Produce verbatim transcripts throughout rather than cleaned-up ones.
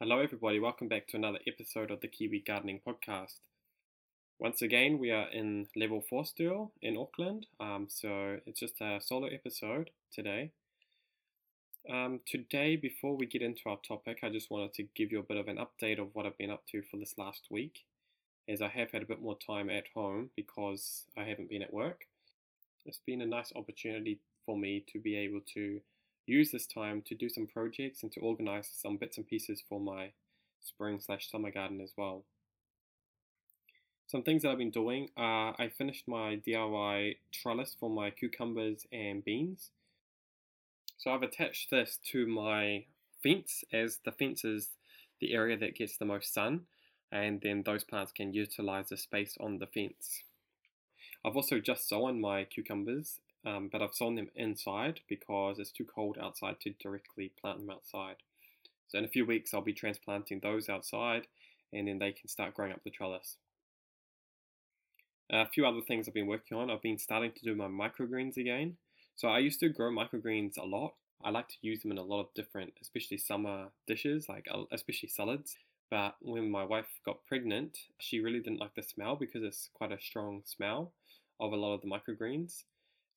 Hello, everybody. Welcome back to another episode of the Kiwi Gardening Podcast. Once again, we are in level four still in Auckland, um, so it's just a solo episode today. Um, today, before we get into our topic, I just wanted to give you a bit of an update of what I've been up to for this last week, as I have had a bit more time at home because I haven't been at work. It's been a nice opportunity for me to be able to use this time to do some projects and to organize some bits and pieces for my spring slash summer garden as well. Some things that I've been doing are I finished my D I Y trellis for my cucumbers and beans. So I've attached this to my fence, as the fence is the area that gets the most sun, and then those plants can utilize the space on the fence. I've also just sown my cucumbers, um, but I've sown them inside because it's too cold outside to directly plant them outside. So in a few weeks I'll be transplanting those outside, and then they can start growing up the trellis. A few other things I've been working on. I've been starting to do my microgreens again. So I used to grow microgreens a lot. I like to use them in a lot of different, especially summer dishes, like especially salads. But when my wife got pregnant, she really didn't like the smell because it's quite a strong smell of a lot of the microgreens.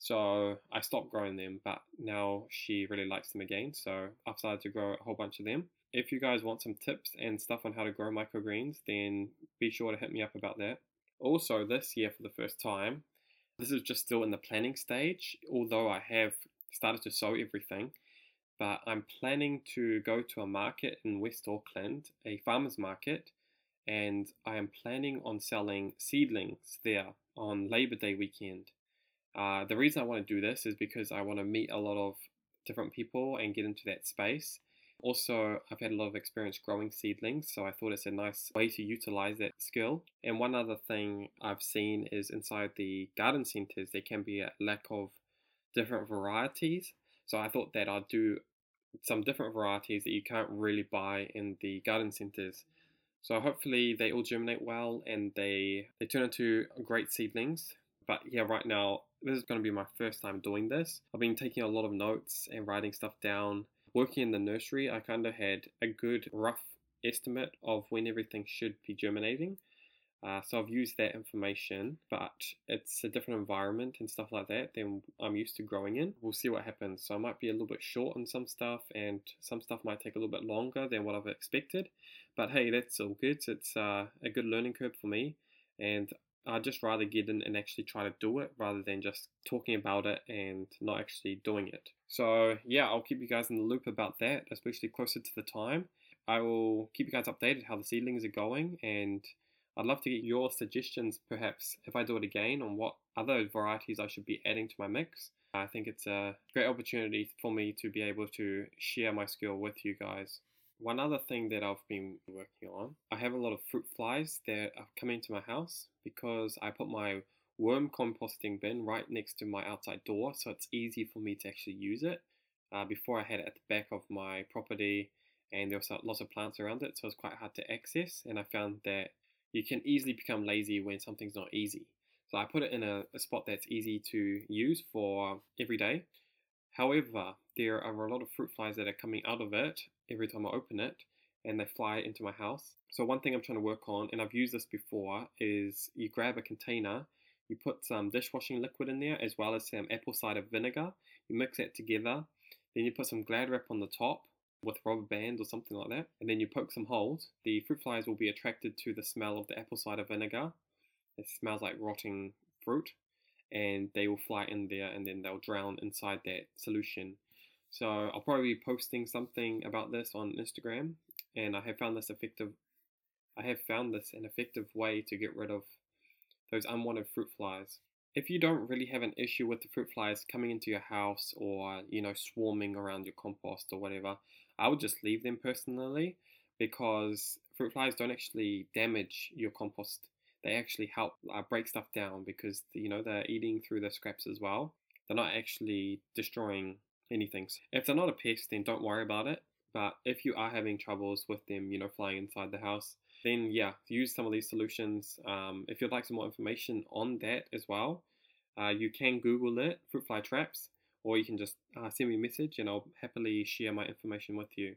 So I stopped growing them, but now she really likes them again. So I've started to grow a whole bunch of them. If you guys want some tips and stuff on how to grow microgreens, then be sure to hit me up about that. Also, this year for the first time, this is just still in the planning stage, although I have started to sow everything, but I'm planning to go to a market in West Auckland, a farmer's market, and I am planning on selling seedlings there on Labor Day weekend. Uh, the reason I want to do this is because I want to meet a lot of different people and get into that space. Also, I've had a lot of experience growing seedlings, so I thought it's a nice way to utilize that skill. And one other thing I've seen is inside the garden centers, there can be a lack of different varieties. So I thought that I'd do some different varieties that you can't really buy in the garden centers. So hopefully they all germinate well and they, they turn into great seedlings. But yeah, right now, this is going to be my first time doing this. I've been taking a lot of notes and writing stuff down. Working in the nursery, I kind of had a good rough estimate of when everything should be germinating. Uh, so I've used that information, but it's a different environment and stuff like that than I'm used to growing in. We'll see what happens. So I might be a little bit short on some stuff, and some stuff might take a little bit longer than what I've expected. But hey, that's all good. It's uh, a good learning curve for me, and I'd just rather get in and actually try to do it rather than just talking about it and not actually doing it. So yeah, I'll keep you guys in the loop about that, especially closer to the time. I will keep you guys updated how the seedlings are going, and I'd love to get your suggestions, perhaps, if I do it again, on what other varieties I should be adding to my mix. I think it's a great opportunity for me to be able to share my skill with you guys. One other thing that I've been working on, I have a lot of fruit flies that are coming to my house because I put my worm composting bin right next to my outside door, so it's easy for me to actually use it. Uh, before I had it at the back of my property, and there was lots of plants around it, so it's quite hard to access, and I found that you can easily become lazy when something's not easy. So I put it in a, a spot that's easy to use for every day. However, there are a lot of fruit flies that are coming out of it every time I open it, and they fly into my house. So one thing I'm trying to work on, and I've used this before, is you grab a container, you put some dishwashing liquid in there as well as some apple cider vinegar. You mix that together, then you put some Glad wrap on the top with rubber bands or something like that, and then you poke some holes. The fruit flies will be attracted to the smell of the apple cider vinegar. It smells like rotting fruit, and they will fly in there and then they'll drown inside that solution. So I'll probably be posting something about this on Instagram, and I have found this effective I have found this an effective way to get rid of those unwanted fruit flies. If you don't really have an issue with the fruit flies coming into your house or, you know, swarming around your compost or whatever, I would just leave them personally, because fruit flies don't actually damage your compost. They actually help uh, break stuff down because, you know, they're eating through the scraps as well. They're not actually destroying anything. If they're not a pest, then don't worry about it. But if you are having troubles with them, you know, flying inside the house, then yeah, use some of these solutions. Um, if you'd like some more information on that as well, uh, you can Google it, fruit fly traps, or you can just uh, send me a message and I'll happily share my information with you.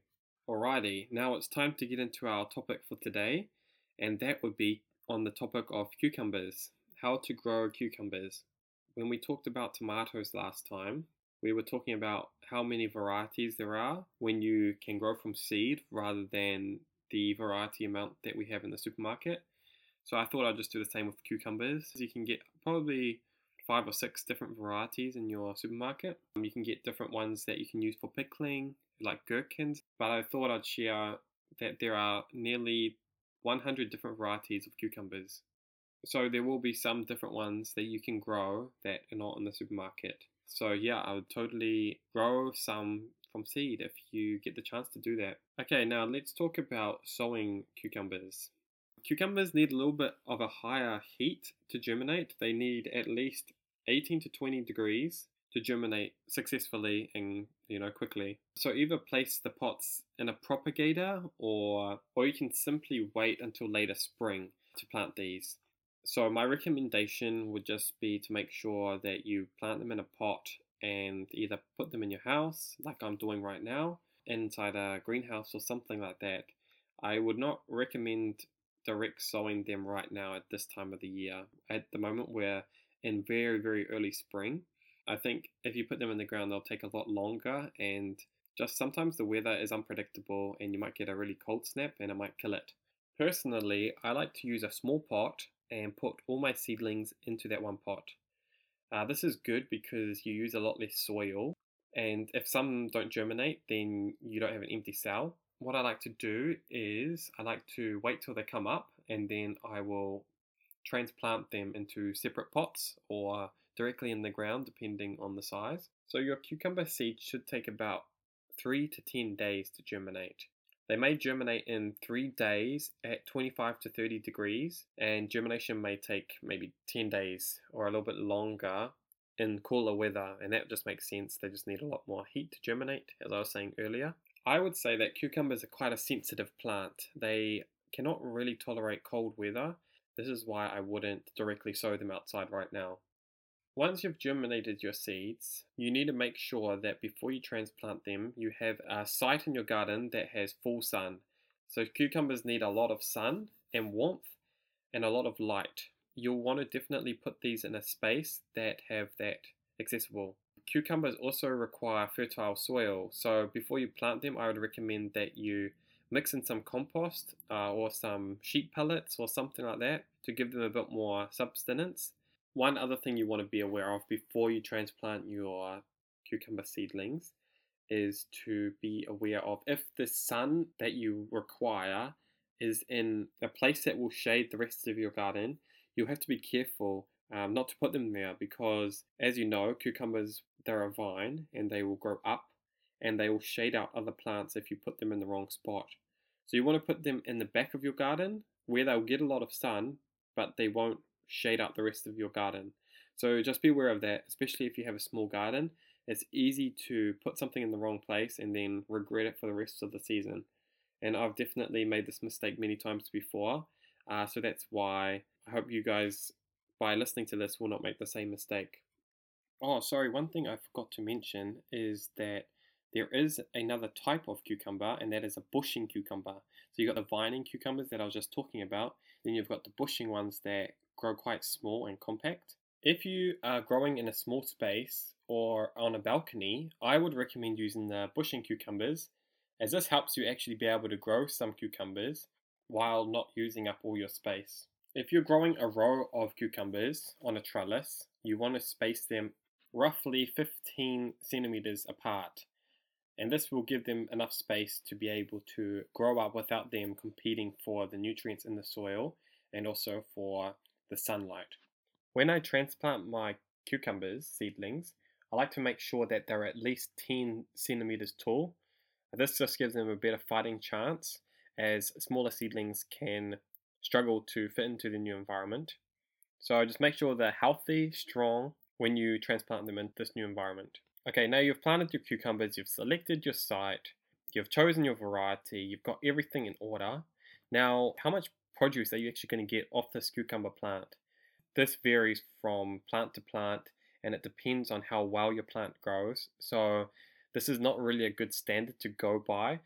Alrighty, now it's time to get into our topic for today, and that would be on the topic of cucumbers. How to grow cucumbers. When we talked about tomatoes last time, we were talking about how many varieties there are when you can grow from seed rather than the variety amount that we have in the supermarket. So I thought I'd just do the same with cucumbers. You can get probably five or six different varieties in your supermarket. Um, you can get different ones that you can use for pickling, like gherkins, but I thought I'd share that there are nearly one hundred different varieties of cucumbers. So there will be some different ones that you can grow that are not in the supermarket. So yeah, I would totally grow some from seed if you get the chance to do that. Okay, now let's talk about sowing cucumbers. Cucumbers need a little bit of a higher heat to germinate. They need at least eighteen to twenty degrees to germinate successfully and you know quickly. So either place the pots in a propagator or or you can simply wait until later spring to plant these. So my recommendation would just be to make sure that you plant them in a pot and either put them in your house like I'm doing right now, inside a greenhouse or something like that. I would not recommend direct sowing them right now at this time of the year. At the moment we're in very very early spring. I think if you put them in the ground they'll take a lot longer, and just sometimes the weather is unpredictable and you might get a really cold snap and it might kill it. Personally, I like to use a small pot and put all my seedlings into that one pot. Uh, this is good because you use a lot less soil, and if some don't germinate then you don't have an empty cell. What I like to do is I like to wait till they come up and then I will transplant them into separate pots or directly in the ground depending on the size. So your cucumber seeds should take about three to ten days to germinate. They may germinate in three days at twenty-five to thirty degrees, and germination may take maybe ten days or a little bit longer in cooler weather, and that just makes sense. They just need a lot more heat to germinate, as I was saying earlier. I would say that cucumbers are quite a sensitive plant. They cannot really tolerate cold weather. This is why I wouldn't directly sow them outside right now. Once you've germinated your seeds, you need to make sure that before you transplant them, you have a site in your garden that has full sun. So cucumbers need a lot of sun and warmth and a lot of light. You'll want to definitely put these in a space that have that accessible. Cucumbers also require fertile soil, so before you plant them, I would recommend that you mix in some compost uh, or some sheep pellets or something like that to give them a bit more substance. One other thing you want to be aware of before you transplant your cucumber seedlings is to be aware of if the sun that you require is in a place that will shade the rest of your garden. You'll have to be careful um, not to put them there because, as you know, cucumbers, they're a vine and they will grow up and they will shade out other plants if you put them in the wrong spot. So you want to put them in the back of your garden where they'll get a lot of sun, but they won't shade out the rest of your garden. So just be aware of that, especially if you have a small garden. It's easy to put something in the wrong place and then regret it for the rest of the season. And I've definitely made this mistake many times before. Uh, so that's why I hope you guys, by listening to this, will not make the same mistake. Oh, sorry, one thing I forgot to mention is that there is another type of cucumber, and that is a bushing cucumber. So you've got the vining cucumbers that I was just talking about, then you've got the bushing ones that grow quite small and compact. If you are growing in a small space or on a balcony, I would recommend using the bushing cucumbers, as this helps you actually be able to grow some cucumbers while not using up all your space. If you're growing a row of cucumbers on a trellis, you want to space them roughly fifteen centimeters apart. And this will give them enough space to be able to grow up without them competing for the nutrients in the soil and also for the sunlight. When I transplant my cucumbers seedlings, I like to make sure that they're at least ten centimeters tall. This just gives them a better fighting chance, as smaller seedlings can struggle to fit into the new environment. So just make sure they're healthy, strong when you transplant them into this new environment. Okay, now you've planted your cucumbers, you've selected your site, you've chosen your variety, you've got everything in order. Now, how much produce are you actually going to get off this cucumber plant? This varies from plant to plant, and it depends on how well your plant grows. So this is not really a good standard to go by.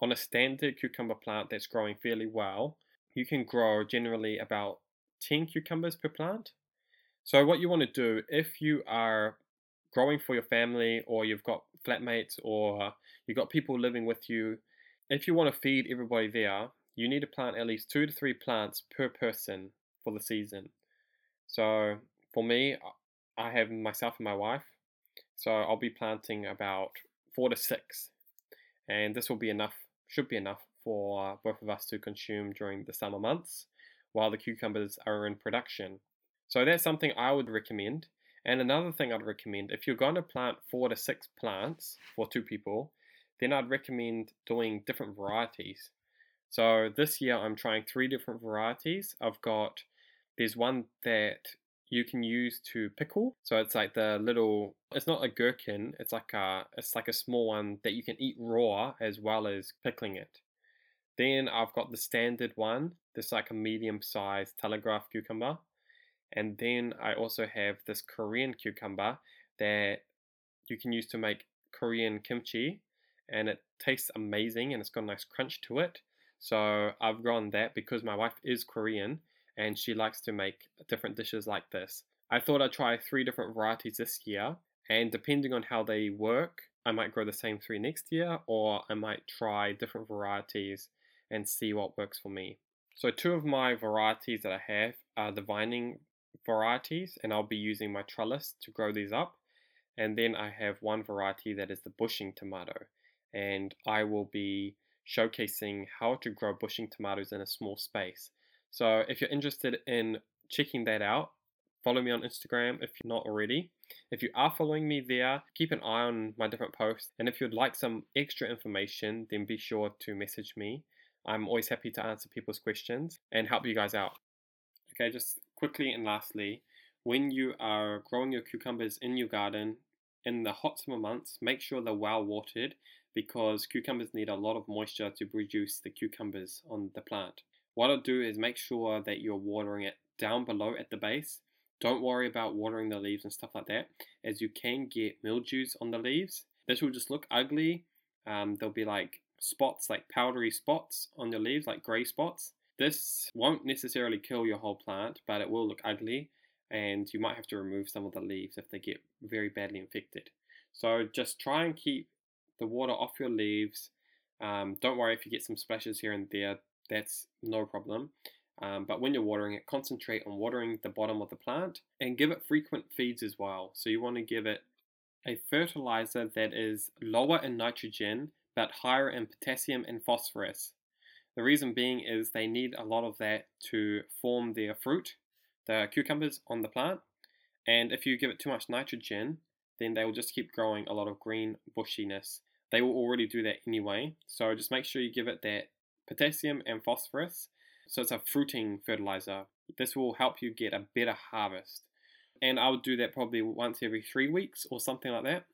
on a standard cucumber plant that's growing fairly well, you can grow generally about ten cucumbers per plant. So what you want to do if you are growing for your family, or you've got flatmates, or you've got people living with you, if you want to feed everybody there, you need to plant at least two to three plants per person for the season. So for me, I have myself and my wife, so I'll be planting about four to six, and this will be enough, should be enough for both of us to consume during the summer months while the cucumbers are in production. So that's something I would recommend. And another thing I'd recommend, if you're going to plant four to six plants for two people, then I'd recommend doing different varieties. So this year I'm trying three different varieties. I've got, there's one that you can use to pickle. So it's like the little, it's not a gherkin, it's like a, it's like a small one that you can eat raw as well as pickling it. Then I've got the standard one, this like a medium-sized telegraph cucumber. And then I also have this Korean cucumber that you can use to make Korean kimchi, and it tastes amazing and it's got a nice crunch to it. So I've grown that because my wife is Korean and she likes to make different dishes like this. I thought I'd try three different varieties this year, and depending on how they work, I might grow the same three next year, or I might try different varieties and see what works for me. So two of my varieties that I have are the vining varieties, and I'll be using my trellis to grow these up. And then I have one variety that is the bushing tomato, and I will be showcasing how to grow bushing tomatoes in a small space. So if you're interested in checking that out, follow me on Instagram if you're not already. If you are following me there, keep an eye on my different posts, and if you'd like some extra information, then be sure to message me. I'm always happy to answer people's questions and help you guys out. Okay, just quickly and lastly, when you are growing your cucumbers in your garden in the hot summer months, make sure they're well watered, because cucumbers need a lot of moisture to produce the cucumbers on the plant. What I'll do is make sure that you're watering it down below at the base. Don't worry about watering the leaves and stuff like that, as you can get mildews on the leaves. This will just look ugly. Um, there'll be like spots, like powdery spots on your leaves, like grey spots. This won't necessarily kill your whole plant, but it will look ugly, and you might have to remove some of the leaves if they get very badly infected. So just try and keep the water off your leaves. Um, don't worry if you get some splashes here and there, that's no problem. Um, but when you're watering it, concentrate on watering the bottom of the plant and give it frequent feeds as well. So you want to give it a fertilizer that is lower in nitrogen but higher in potassium and phosphorus. The reason being is they need a lot of that to form their fruit, the cucumbers on the plant. And if you give it too much nitrogen, then they will just keep growing a lot of green bushiness. They will already do that anyway. So just make sure you give it that potassium and phosphorus. So it's a fruiting fertilizer. This will help you get a better harvest. And I would do that probably once every three weeks or something like that.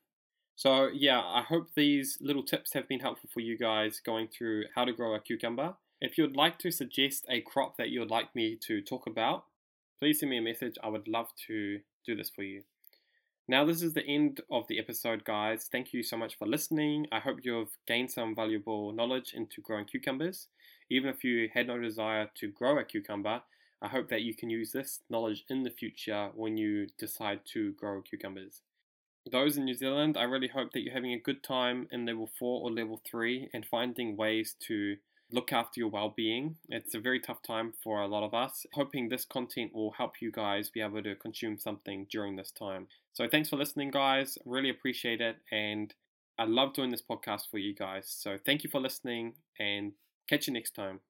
So yeah, I hope these little tips have been helpful for you guys going through how to grow a cucumber. If you'd like to suggest a crop that you'd like me to talk about, please send me a message. I would love to do this for you. Now this is the end of the episode, guys. Thank you so much for listening. I hope you've gained some valuable knowledge into growing cucumbers. Even if you had no desire to grow a cucumber, I hope that you can use this knowledge in the future when you decide to grow cucumbers. Those in New Zealand, I really hope that you're having a good time in level four or level three and finding ways to look after your well-being. It's a very tough time for a lot of us. Hoping this content will help you guys be able to consume something during this time. So thanks for listening, guys. Really appreciate it, and I love doing this podcast for you guys. So thank you for listening, and catch you next time.